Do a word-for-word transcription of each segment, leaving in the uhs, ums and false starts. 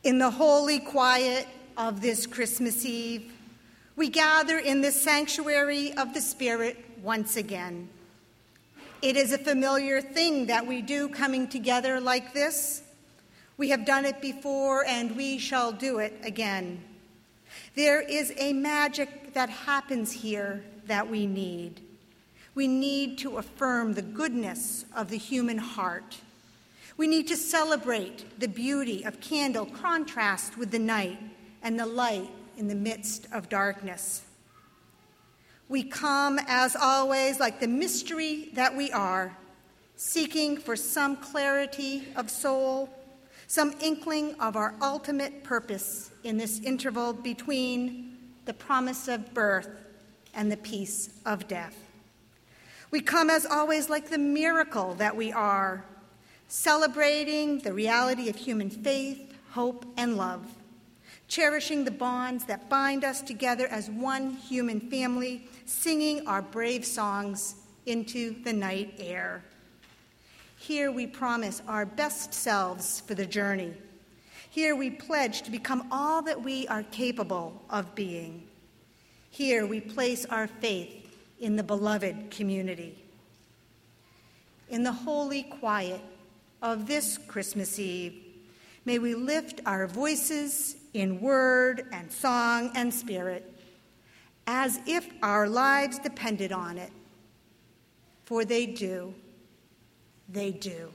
In the holy quiet of this Christmas Eve, we gather in this sanctuary of the Spirit once again. It is a familiar thing that we do coming together like this. We have done it before, and we shall do it again. There is a magic that happens here that we need. We need to affirm the goodness of the human heart. We need to celebrate the beauty of candle contrast with the night and the light in the midst of darkness. We come, as always, like the mystery that we are, seeking for some clarity of soul, some inkling of our ultimate purpose in this interval between the promise of birth and the peace of death. We come, as always, like the miracle that we are, celebrating the reality of human faith, hope, and love, cherishing the bonds that bind us together as one human family, singing our brave songs into the night air. Here we promise our best selves for the journey. Here we pledge to become all that we are capable of being. Here we place our faith in the beloved community. In the holy quiet of this Christmas Eve, may we lift our voices in word and song and spirit as if our lives depended on it, for they do, they do.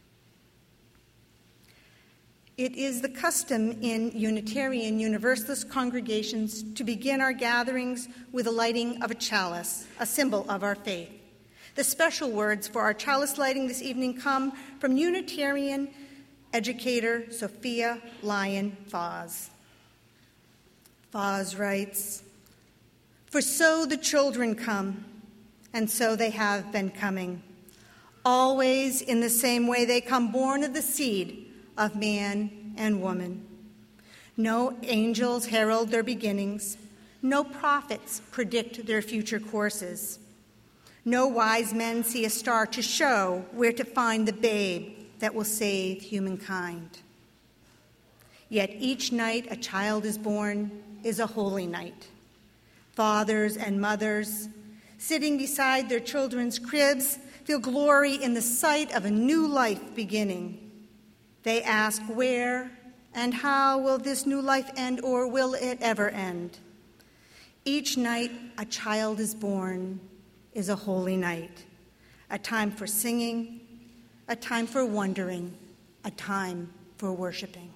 It is the custom in Unitarian Universalist congregations to begin our gatherings with the lighting of a chalice, a symbol of our faith. The special words for our chalice lighting this evening come from Unitarian educator Sophia Lyon Foz. Foz writes, "For so the children come, and so they have been coming, always in the same way they come, born of the seed of man and woman. No angels herald their beginnings, no prophets predict their future courses. No wise men see a star to show where to find the babe that will save humankind. Yet each night a child is born is a holy night. Fathers and mothers, sitting beside their children's cribs, feel glory in the sight of a new life beginning. They ask, where and how will this new life end, or will it ever end? Each night a child is born is a holy night, a time for singing, a time for wondering, a time for worshiping."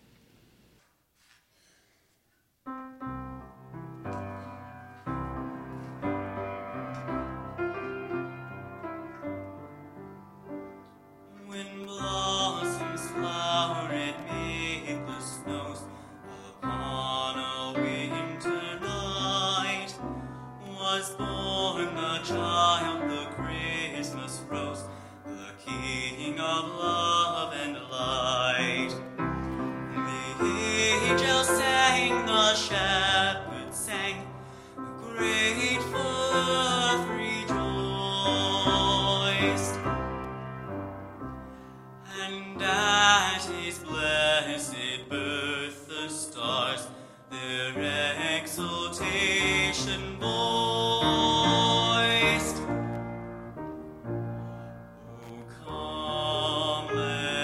When blossoms flower and maple snows upon a winter night, was born the child, the Christmas rose, the King of love and light. The angels sang, the shepherds sang, the grateful earth rejoiced. And at his blessed birth the stars their exultation voiced. Oh, come,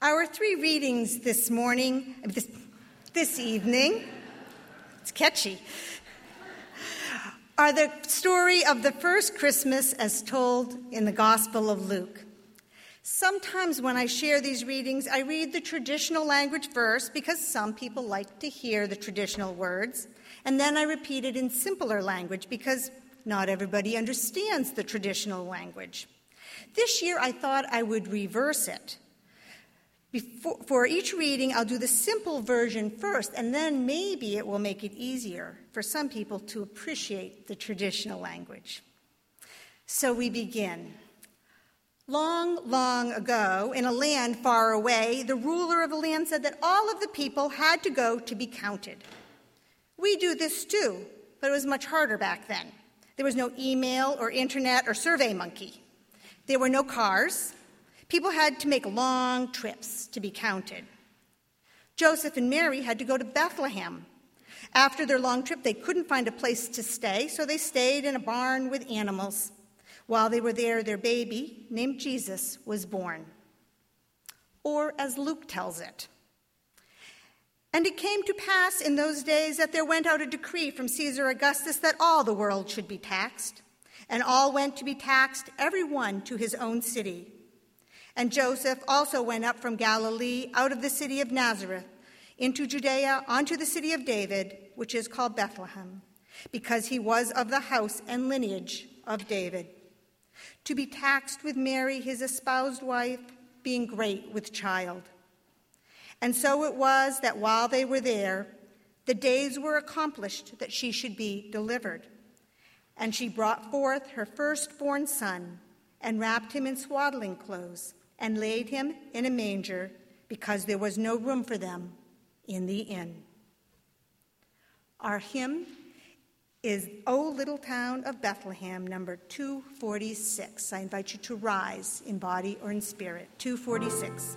Our three readings this morning, this, this evening, it's catchy, are the story of the first Christmas as told in the Gospel of Luke. Sometimes when I share these readings, I read the traditional language first because some people like to hear the traditional words, and then I repeat it in simpler language because not everybody understands the traditional language. This year I thought I would reverse it. Before, for each reading, I'll do the simple version first, and then maybe it will make it easier for some people to appreciate the traditional language. So we begin. Long, long ago, in a land far away, the ruler of a land said that all of the people had to go to be counted. We do this too, but it was much harder back then. There was no email or internet or SurveyMonkey. There were no cars. People had to make long trips to be counted. Joseph and Mary had to go to Bethlehem. After their long trip, they couldn't find a place to stay, so they stayed in a barn with animals. While they were there, their baby, named Jesus, was born. Or as Luke tells it, "And it came to pass in those days that there went out a decree from Caesar Augustus that all the world should be taxed. And all went to be taxed, every one to his own city. And Joseph also went up from Galilee out of the city of Nazareth into Judea unto the city of David, which is called Bethlehem, because he was of the house and lineage of David, to be taxed with Mary, his espoused wife, being great with child. And so it was that while they were there, the days were accomplished that she should be delivered. And she brought forth her firstborn son and wrapped him in swaddling clothes and laid him in a manger because there was no room for them in the inn." Our hymn is "O Little Town of Bethlehem," number two forty-six. I invite you to rise in body or in spirit. two forty-six.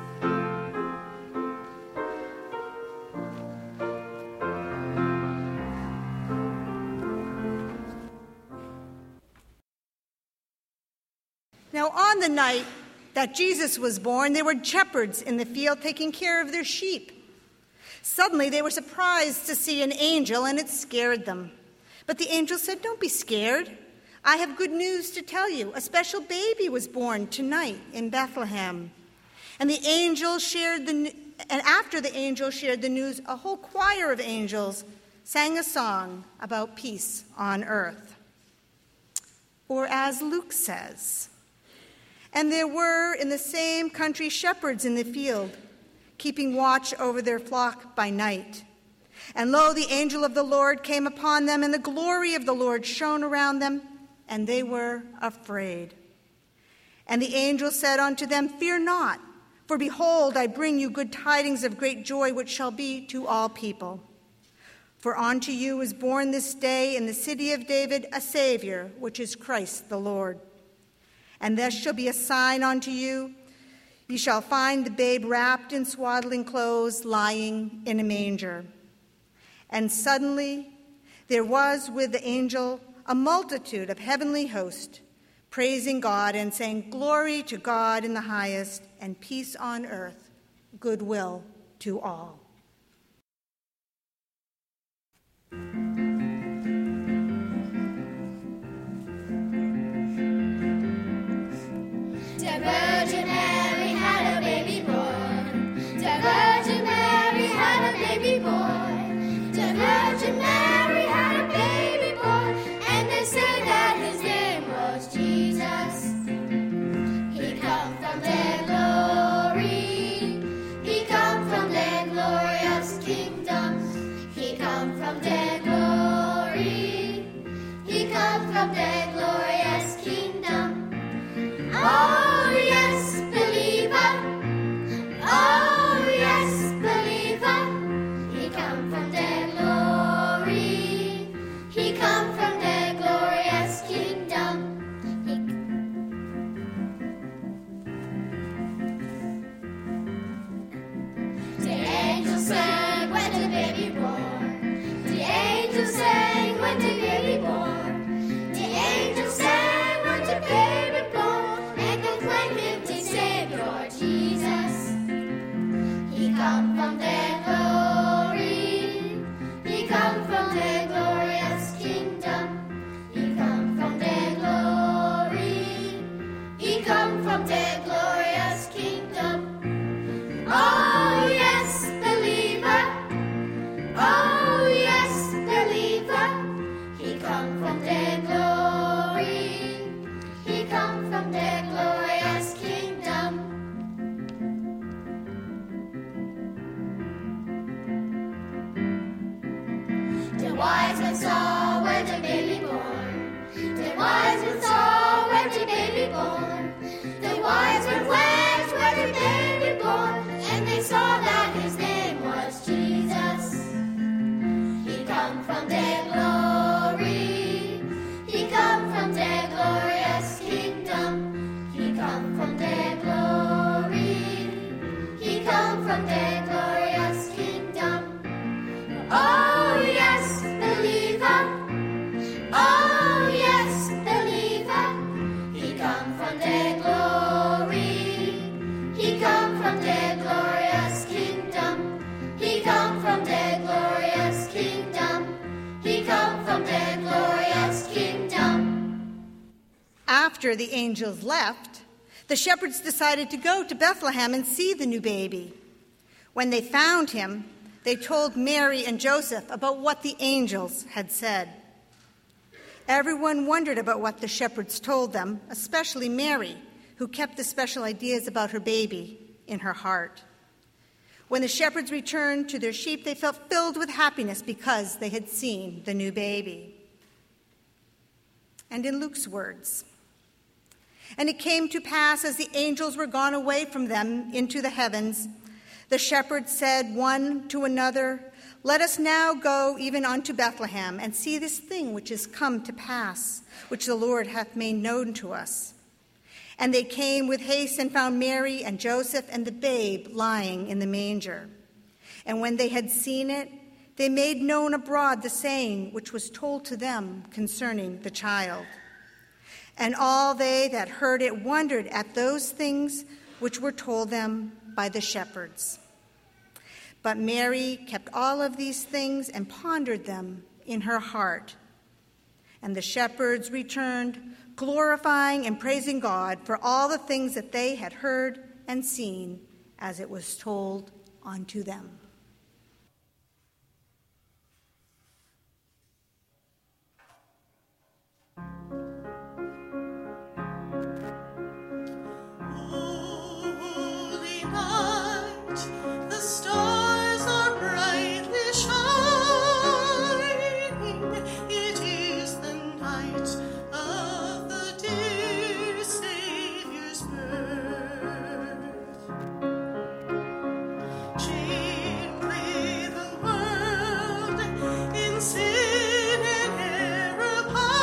Now, on the night that Jesus was born, there were shepherds in the field taking care of their sheep. Suddenly, they were surprised to see an angel, and it scared them. But the angel said, "Don't be scared. I have good news to tell you. A special baby was born tonight in Bethlehem." And the angel shared the and after the angel shared the news, a whole choir of angels sang a song about peace on earth. Or as Luke says, "And there were in the same country shepherds in the field, keeping watch over their flock by night. And lo, the angel of the Lord came upon them, and the glory of the Lord shone around them, and they were afraid. And the angel said unto them, Fear not, for behold, I bring you good tidings of great joy, which shall be to all people. For unto you is born this day in the city of David a Savior, which is Christ the Lord. And this shall be a sign unto you. You shall find the babe wrapped in swaddling clothes, lying in a manger." And suddenly there was with the angel a multitude of heavenly hosts, praising God and saying, "Glory to God in the highest, and peace on earth, goodwill to all." The Virgin Mary had a baby born. The Virgin Mary had a baby born. The Virgin Mary had a baby born, and they said that his name was Jesus. He come from their glory. He come from their glory. a baby born, and they saw that his name was Jesus. He come from their glory, he come from their glorious kingdom. He come from their glory, he come from their glorious kingdom. Oh yes, believer, oh yes, believer, he come from their glory, he come from their glorious kingdom. He come from their glorious kingdom, he come from their glorious kingdom. After the angels left, the shepherds decided to go to Bethlehem and see the new baby. When they found him, they told Mary and Joseph about what the angels had said. Everyone wondered about what the shepherds told them, especially Mary, who kept the special ideas about her baby in her heart. When the shepherds returned to their sheep, they felt filled with happiness because they had seen the new baby. And in Luke's words, "And it came to pass, as the angels were gone away from them into the heavens, the shepherds said one to another, 'Let us now go even unto Bethlehem, and see this thing which is come to pass, which the Lord hath made known to us.' And they came with haste and found Mary and Joseph and the babe lying in the manger. And when they had seen it, they made known abroad the saying which was told to them concerning the child. And all they that heard it wondered at those things which were told them by the shepherds. But Mary kept all of these things and pondered them in her heart. And the shepherds returned, glorifying and praising God for all the things that they had heard and seen as it was told unto them." Holy night, the stars are brightly shining. It is the night of the dear Savior's birth. Chiefly the world in sin and error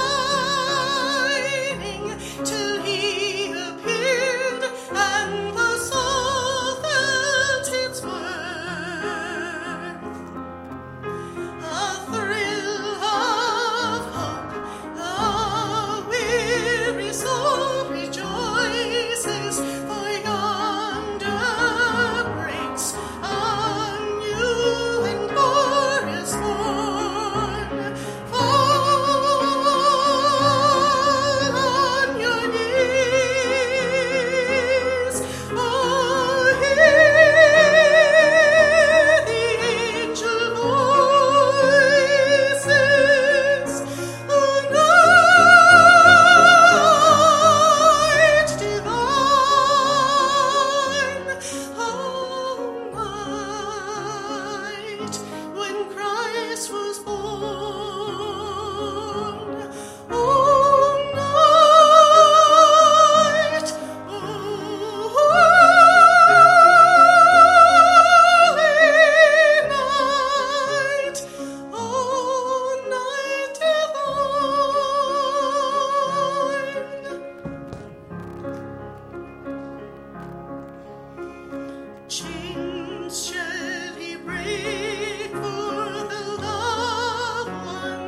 pining, till he appeared and the soul felt its worth. A thrill of hope, the weary soul rejoices, for yonder breaks a new and glorious morn. Fall on your knees, oh, hear the angel voices. Oh, night divine, oh, night when Christ was born. Oh, night, oh, holy night, oh, night divine. Chains shall he break for the love one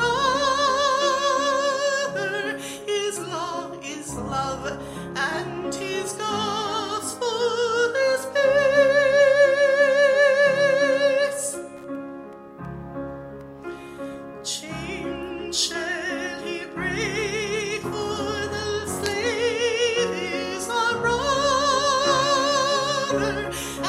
another. His law is love, and his gospel is peace. Chains shall he break, for the slave is our brother,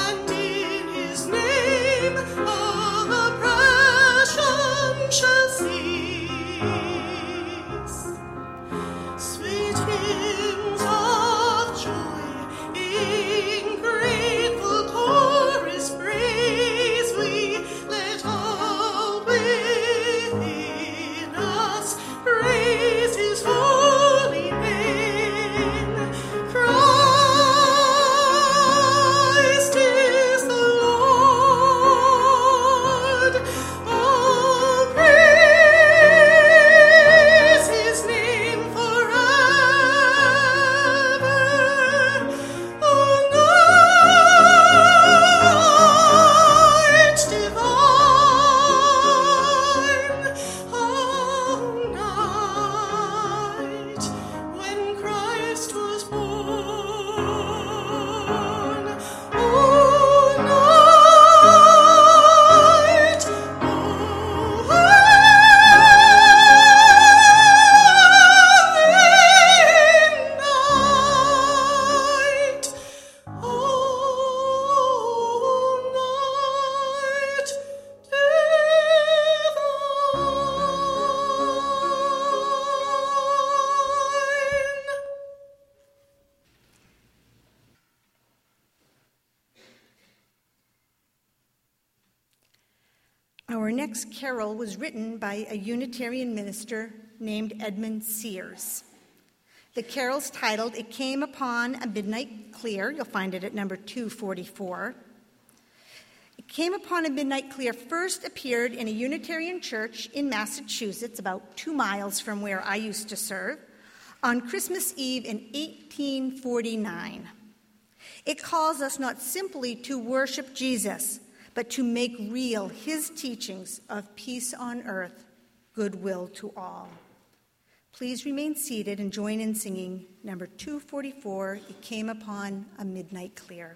Our next carol was written by a Unitarian minister named Edmund Sears. The carol's titled, It Came Upon a Midnight Clear. You'll find it at number two forty-four. It Came Upon a Midnight Clear first appeared in a Unitarian church in Massachusetts, about two miles from where I used to serve, on Christmas Eve in eighteen forty-nine. It calls us not simply to worship Jesus, but to make real his teachings of peace on earth, goodwill to all. Please remain seated and join in singing number two forty-four, It Came Upon a Midnight Clear.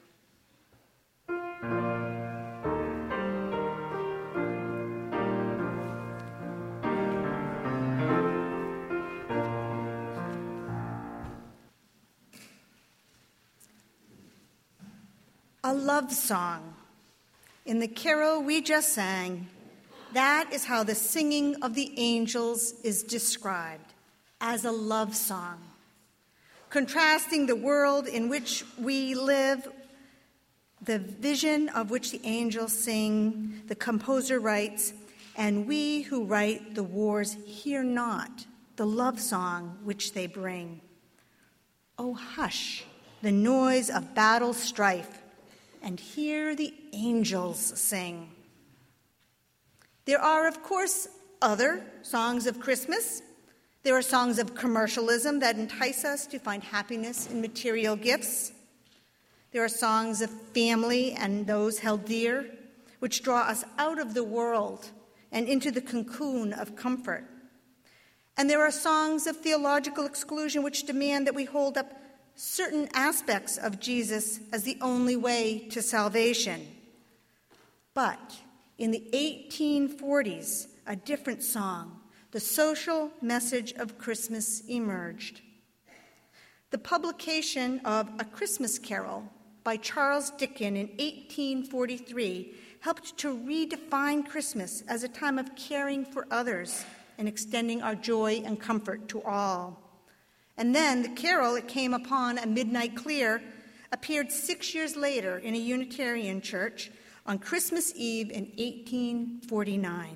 A love song. In the carol we just sang, that is how the singing of the angels is described, as a love song, contrasting the world in which we live, the vision of which the angels sing, the composer writes, and we who write the wars hear not the love song which they bring. Oh, hush, the noise of battle strife, and hear the angels sing. There are, of course, other songs of Christmas. There are songs of commercialism that entice us to find happiness in material gifts. There are songs of family and those held dear, which draw us out of the world and into the cocoon of comfort. And there are songs of theological exclusion which demand that we hold up certain aspects of Jesus as the only way to salvation. But in the eighteen forties, a different song, the social message of Christmas, emerged. The publication of A Christmas Carol by Charles Dickens in eighteen forty-three helped to redefine Christmas as a time of caring for others and extending our joy and comfort to all. And then the carol, It Came Upon a Midnight Clear, appeared six years later in a Unitarian church on Christmas Eve in eighteen forty-nine.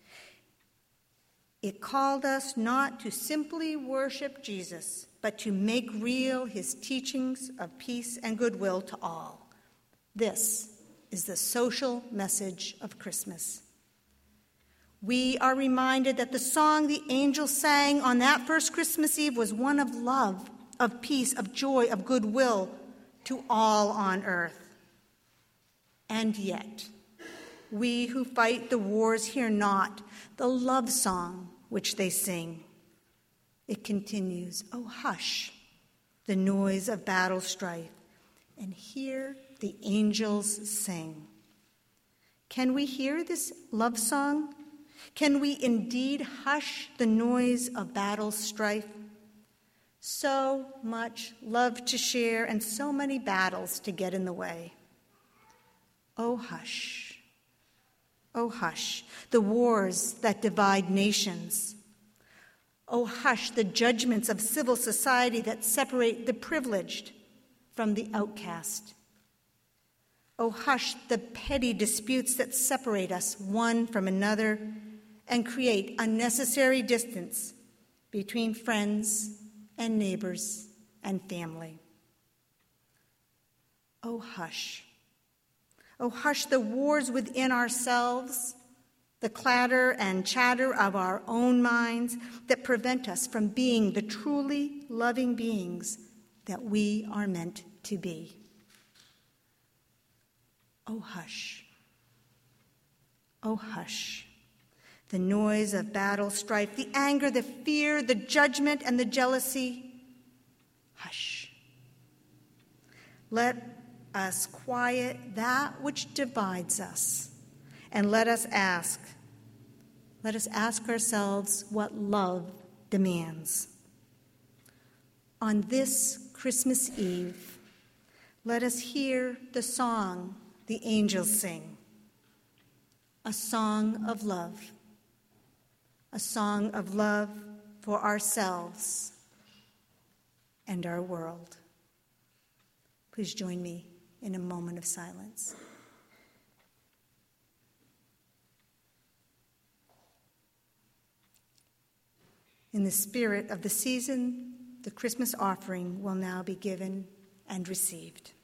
It called us not to simply worship Jesus, but to make real his teachings of peace and goodwill to all. This is the social message of Christmas. We are reminded that the song the angels sang on that first Christmas Eve was one of love, of peace, of joy, of goodwill to all on earth. And yet, we who fight the wars hear not the love song which they sing. It continues, oh, hush, the noise of battle strife, and hear the angels sing. Can we hear this love song? Can we indeed hush the noise of battle strife? So much love to share and so many battles to get in the way. Oh, hush. Oh, hush, the wars that divide nations. Oh, hush, the judgments of civil society that separate the privileged from the outcast. Oh, hush, the petty disputes that separate us one from another and create unnecessary distance between friends and neighbors and family. Oh, hush. Oh, hush the wars within ourselves, the clatter and chatter of our own minds that prevent us from being the truly loving beings that we are meant to be. Oh, hush. Oh, hush. The noise of battle strife, the anger, the fear, the judgment, and the jealousy. Hush. Let us quiet that which divides us, and let us ask, let us ask ourselves what love demands. On this Christmas Eve, let us hear the song the angels sing, a song of love, a song of love for ourselves and our world. Please join me in a moment of silence. In the spirit of the season, the Christmas offering will now be given and received.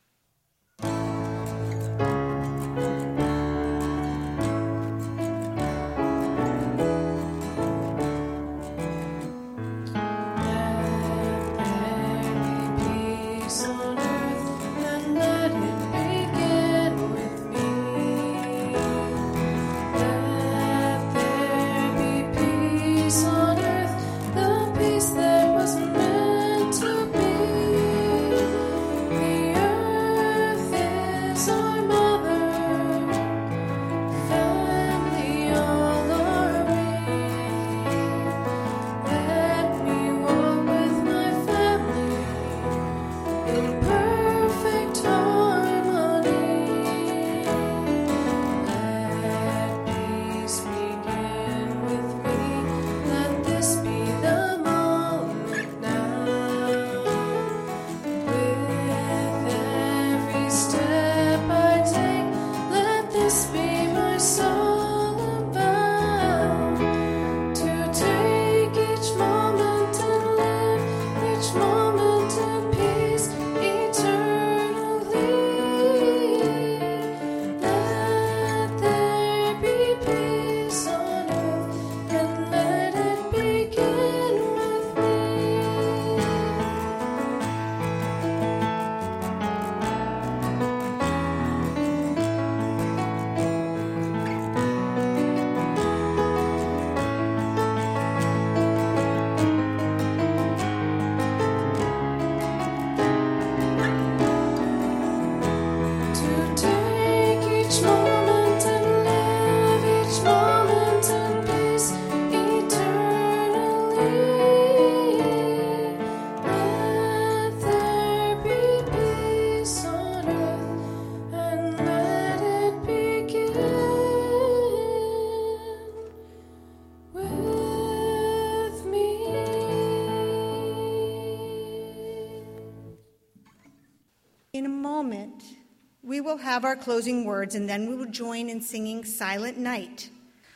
In a moment, we will have our closing words, and then we will join in singing Silent Night.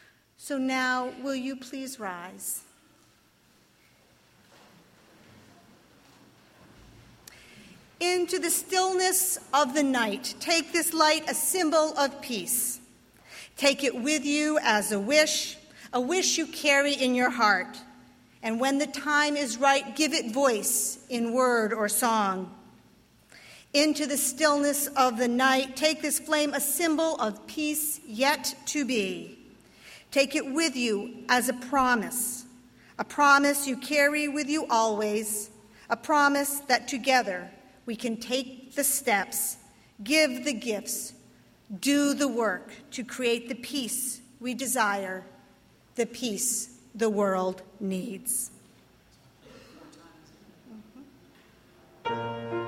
So now, will you please rise? Into the stillness of the night, take this light, a symbol of peace. Take it with you as a wish, a wish you carry in your heart. And when the time is right, give it voice in word or song. Into the stillness of the night, take this flame, a symbol of peace yet to be. Take it with you as a promise, a promise you carry with you always, a promise that together we can take the steps, give the gifts, do the work to create the peace we desire, the peace the world needs. Mm-hmm.